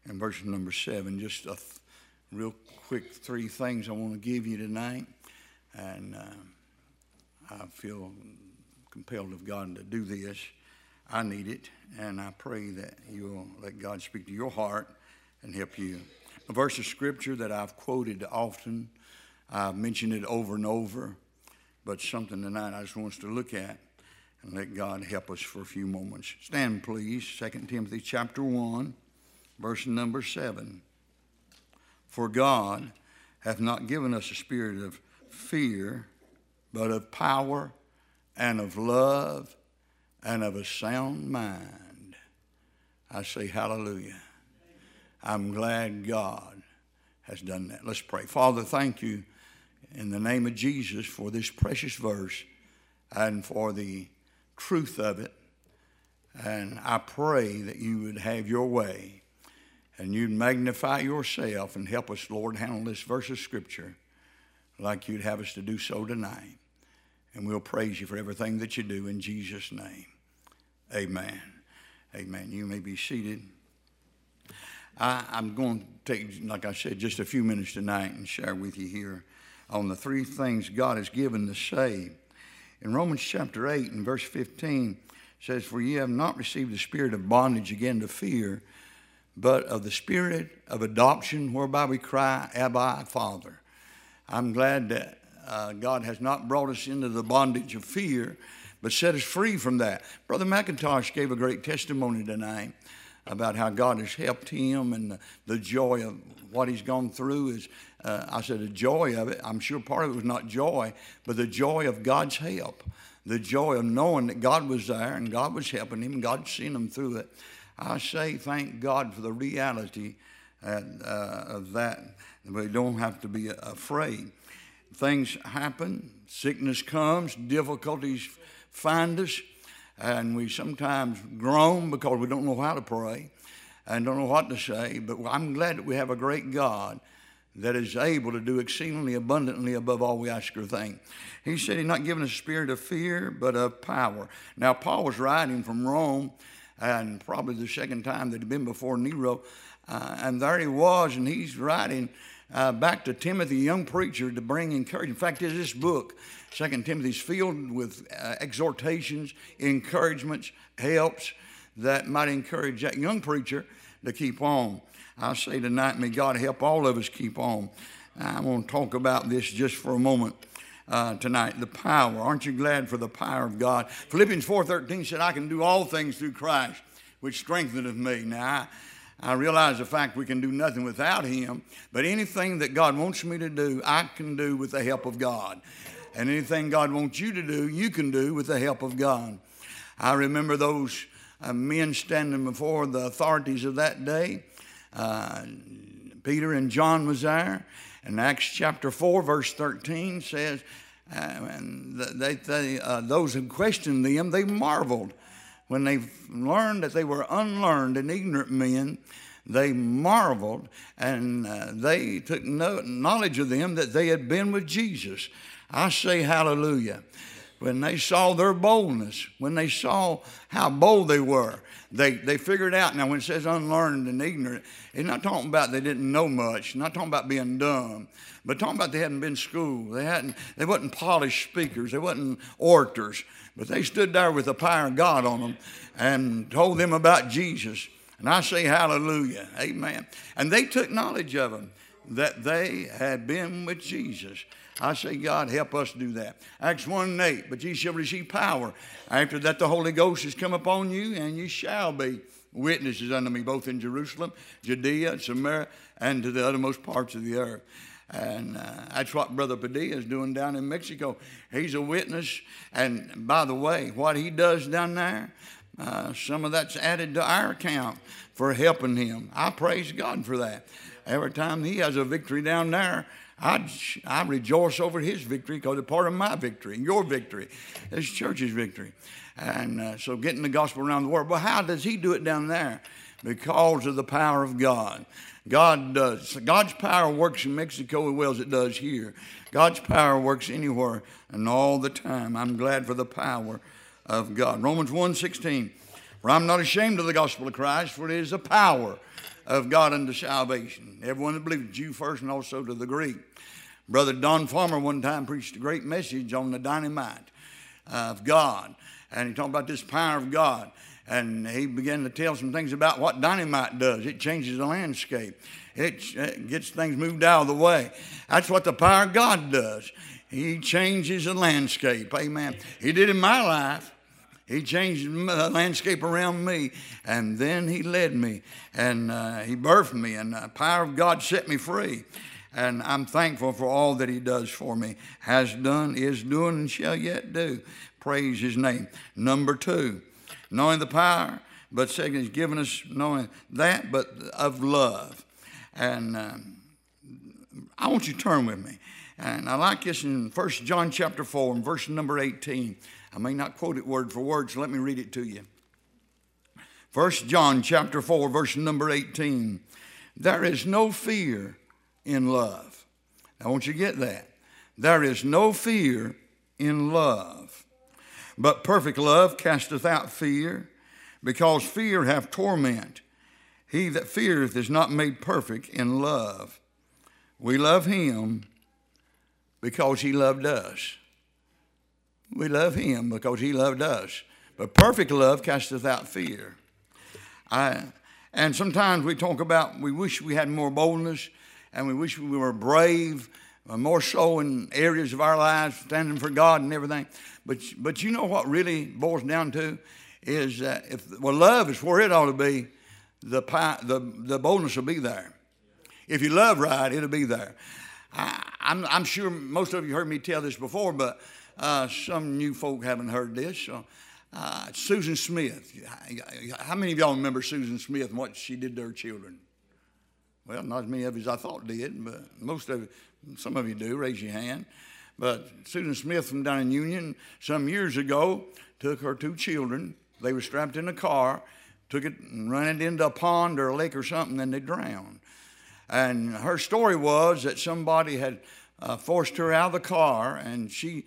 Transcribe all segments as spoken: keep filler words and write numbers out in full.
and verse number seven. Just a th- real quick three things I want to give you tonight. And uh, I feel compelled of God to do this. I need it, and I pray that you'll let God speak to your heart and help you. A verse of Scripture that I've quoted often. I've mentioned it over and over, but something tonight I just want us to look at and let God help us for a few moments. Stand, please. Second Timothy chapter one, verse number seven. For God hath not given us a spirit of fear, but of power and of love and of a sound mind. I say hallelujah. I'm glad God has done that. Let's pray. Father, thank you in the name of Jesus for this precious verse and for the truth of it. And I pray that you would have your way and you'd magnify yourself and help us, Lord, handle this verse of Scripture like you'd have us to do so tonight. And we'll praise you for everything that you do in Jesus' name. Amen. Amen. You may be seated. I, I'm going to take, like I said, just a few minutes tonight and share with you here on the three things God has given the saved. In Romans chapter eight and verse fifteen, it says, For ye have not received the spirit of bondage again to fear, but of the spirit of adoption, whereby we cry, Abba, Father. I'm glad that uh, God has not brought us into the bondage of fear, but set us free from that. Brother McIntosh gave a great testimony tonight about how God has helped him and the, the joy of what he's gone through. Is uh, I said the joy of it. I'm sure part of it was not joy, but the joy of God's help. The joy of knowing that God was there and God was helping him and God seen him through it. I say thank God for the reality uh, uh, of that. We don't have to be afraid. Things happen. Sickness comes. Difficulties find us. And we sometimes groan because we don't know how to pray and don't know what to say. But I'm glad that we have a great God that is able to do exceedingly abundantly above all we ask or think. He said he's not given us a spirit of fear, but of power. Now, Paul was writing from Rome, and probably the second time that he'd been before Nero. Uh, and there he was, and he's writing uh, back to Timothy, a young preacher, to bring encouragement. In fact, this book, Second Timothy, is filled with uh, exhortations, encouragements, helps that might encourage that young preacher to keep on. I say tonight, may God help all of us keep on. I'm going to talk about this just for a moment uh, tonight, the power. Aren't you glad for the power of God? Philippians four thirteen said, I can do all things through Christ, which strengtheneth me. Now, I, I realize the fact we can do nothing without him, but anything that God wants me to do, I can do with the help of God. And anything God wants you to do, you can do with the help of God. I remember those uh, men standing before the authorities of that day. Uh, Peter and John was there. And Acts chapter four, verse thirteen says, uh, and they, they, uh, those who questioned them, they marveled. When they learned that they were unlearned and ignorant men, they marveled, and uh, they took no knowledge of them that they had been with Jesus. I say hallelujah. When they saw their boldness, when they saw how bold they were, they, they figured out. Now, when it says unlearned and ignorant, it's not talking about they didn't know much, not talking about being dumb, but talking about they hadn't been to school. They hadn't, they wasn't polished speakers. They wasn't orators, but they stood there with the power of God on them and told them about Jesus. And I say hallelujah, amen. And they took knowledge of him, that they had been with Jesus. I say, God, help us do that. Acts one and eight, but ye shall receive power. After that the Holy Ghost has come upon you, and you shall be witnesses unto me, both in Jerusalem, Judea, Samaria, and to the uttermost parts of the earth. And uh, that's what Brother Padilla is doing down in Mexico. He's a witness. And by the way, what he does down there, uh, some of that's added to our account for helping him. I praise God for that. Every time he has a victory down there, I, I rejoice over his victory because it's part of my victory and your victory. This church's victory. And uh, so getting the gospel around the world. Well, how does he do it down there? Because of the power of God. God does. God's power works in Mexico as well as it does here. God's power works anywhere and all the time. I'm glad for the power of God. Romans one sixteen. For I'm not ashamed of the gospel of Christ, for it is the power of God unto salvation. Everyone that believes, Jew first and also to the Greek. Brother Don Farmer one time preached a great message on the dynamite of God. And he talked about this power of God. And he began to tell some things about what dynamite does. It changes the landscape. It, it gets things moved out of the way. That's what the power of God does. He changes the landscape. Amen. He did in my life. He changed the landscape around me, and then he led me, and uh, he birthed me, and the power of God set me free. And I'm thankful for all that he does for me, has done, is doing, and shall yet do. Praise his name. Number two, knowing the power, but second, he's given us knowing that, but of love. And um, I want you to turn with me. And I like this in First John chapter four, and verse number eighteen. I may not quote it word for word, so let me read it to you. First John chapter four, verse number eighteen. There is no fear in love. I want you to get that. There is no fear in love. But perfect love casteth out fear, because fear hath torment. He that feareth is not made perfect in love. We love him because he loved us. We love him because he loved us. But perfect love casteth out fear. I, and sometimes we talk about we wish we had more boldness, and we wish we were brave, more so in areas of our lives, standing for God and everything. But, but you know what really boils down to is that if well, love is where it ought to be, the, the, the boldness will be there. If you love right, it'll be there. I, I'm, I'm sure most of you heard me tell this before, but uh, some new folk haven't heard this. So, uh, Susan Smith. How many of y'all remember Susan Smith and what she did to her children? Well, not as many of you as I thought did, but most of you, some of you do. Raise your hand. But Susan Smith from down in Union some years ago took her two children. They were strapped in a car, took it and ran it into a pond or a lake or something, and they drowned. And her story was that somebody had uh, forced her out of the car, and she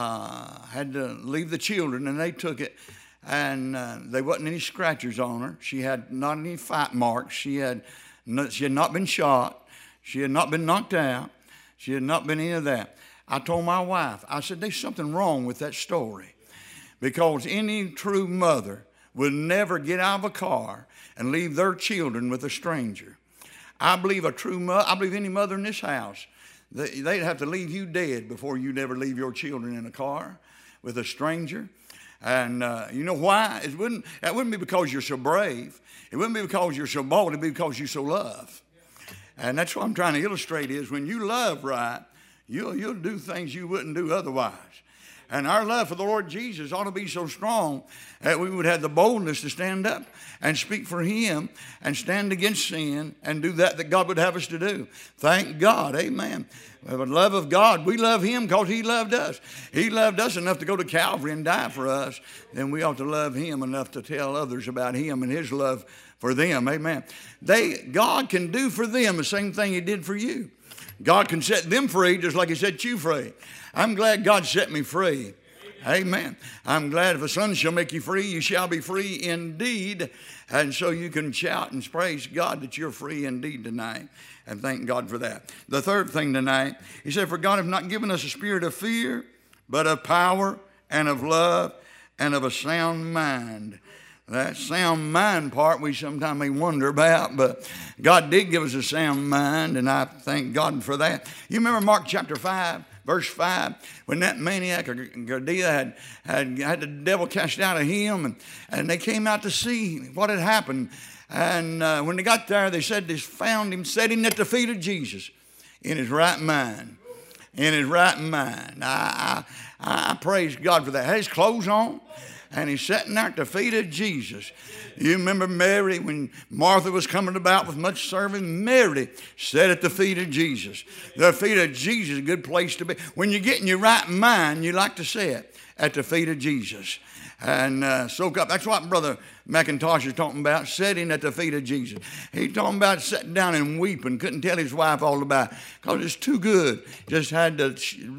uh, had to leave the children, and they took it. And uh, there wasn't any scratches on her. She had not any fight marks. She had, no, she had not been shot. She had not been knocked out. She had not been any of that. I told my wife, I said, there's something wrong with that story. Because any true mother would never get out of a car and leave their children with a stranger. I believe a true mother, I believe any mother in this house, they, they'd have to leave you dead before you'd ever leave your children in a car with a stranger. And uh, you know why? It wouldn't, that wouldn't be because you're so brave. It wouldn't be because you're so bold. It'd be because you so love. And that's what I'm trying to illustrate is when you love right, you'll, you'll do things you wouldn't do otherwise. And our love for the Lord Jesus ought to be so strong that we would have the boldness to stand up and speak for him and stand against sin and do that that God would have us to do. Thank God. Amen. The love of God, we love him because he loved us. He loved us enough to go to Calvary and die for us. Then we ought to love him enough to tell others about him and his love for them. Amen. They, God can do for them the same thing he did for you. God can set them free just like he set you free. I'm glad God set me free. Amen. I'm glad if the Son shall make you free, you shall be free indeed. And so you can shout and praise God that you're free indeed tonight. And thank God for that. The third thing tonight, he said, for God hath not given us a spirit of fear, but of power and of love and of a sound mind. That sound mind part we sometimes may wonder about, but God did give us a sound mind, and I thank God for that. You remember Mark chapter five, verse five, when that maniac or Gadea had, had had the devil cast out of him, and, and they came out to see what had happened. And uh, when they got there, they said they found him sitting at the feet of Jesus in his right mind. In his right mind. I, I, I praise God for that. Had his clothes on. And he's sitting there at the feet of Jesus. You remember Mary when Martha was coming about with much serving? Mary sat at the feet of Jesus. The feet of Jesus is a good place to be. When you get in your right mind, you like to sit at the feet of Jesus and uh, soak up. That's what Brother McIntosh is talking about, sitting at the feet of Jesus. He's talking about sitting down and weeping. Couldn't tell his wife all about it because it's too good. Just had to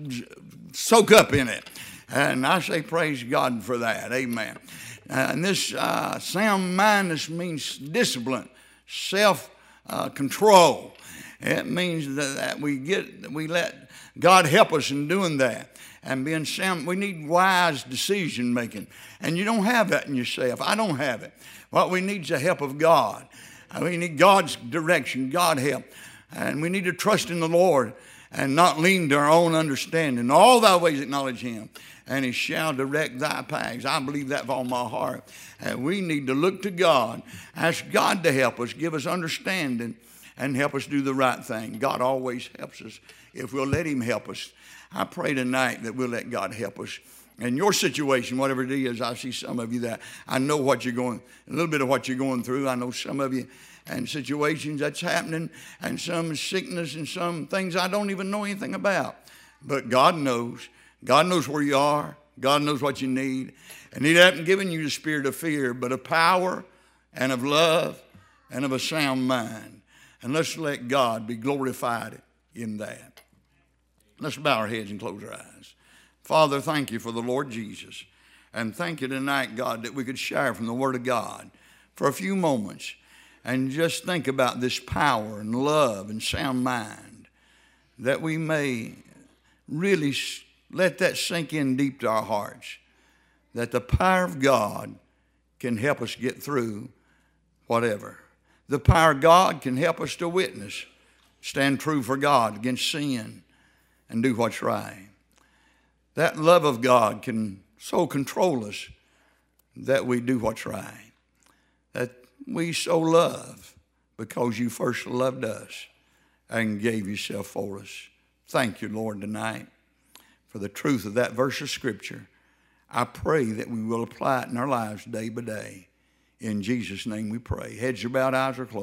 soak up in it. And I say praise God for that. Amen. Uh, and this uh, sound mindness means discipline, self uh, control. It means that, that we get, we let God help us in doing that. And being sound, we need wise decision making. And you don't have that in yourself. I don't have it. What we need is the help of God. We need God's direction, God help. And we need to trust in the Lord and not lean to our own understanding. All thy ways acknowledge him, and he shall direct thy paths. I believe that with all my heart. And we need to look to God, ask God to help us, give us understanding, and help us do the right thing. God always helps us if we'll let him help us. I pray tonight that we'll let God help us. In your situation, whatever it is, I see some of you that I know what you're going, a little bit of what you're going through. I know some of you and situations that's happening, and some sickness and some things I don't even know anything about. But God knows. God knows where you are. God knows what you need. And he hasn't given you the spirit of fear, but of power and of love and of a sound mind. And let's let God be glorified in that. Let's bow our heads and close our eyes. Father, thank you for the Lord Jesus. And thank you tonight, God, that we could share from the Word of God for a few moments and just think about this power and love and sound mind, that we may really let that sink in deep to our hearts, that the power of God can help us get through whatever. The power of God can help us to witness, stand true for God against sin, and do what's right. That love of God can so control us that we do what's right. That we so love because you first loved us and gave yourself for us. Thank you, Lord, tonight for the truth of that verse of Scripture. I pray that we will apply it in our lives day by day. In Jesus' name we pray. Heads are bowed, eyes are closed.